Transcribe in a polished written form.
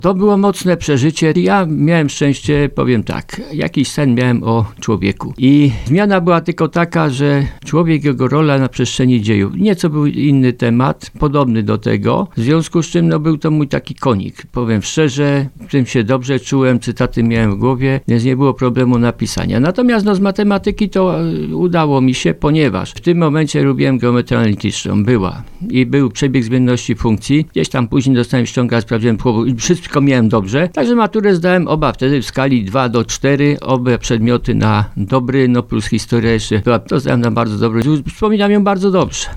To było mocne przeżycie. Ja miałem szczęście, powiem tak, jakiś sen miałem o człowieku. I zmiana była tylko taka, że człowiek, jego rola na przestrzeni dziejów. Nieco był inny temat, podobny do tego. W związku z czym był to mój taki konik. Powiem szczerze, w tym się dobrze czułem, cytaty miałem w głowie, więc nie było problemu napisania. Natomiast z matematyki to udało mi się, ponieważ w tym momencie robiłem geometrię analityczną. Był przebieg zmienności funkcji. Gdzieś tam później dostałem ściągać, sprawdziłem i wszystko miałem dobrze. Także maturę zdałem oba wtedy w skali 2-4, oba przedmioty na dobry, plus historia jeszcze. To zdałem na bardzo dobry. Wspominam ją bardzo dobrze.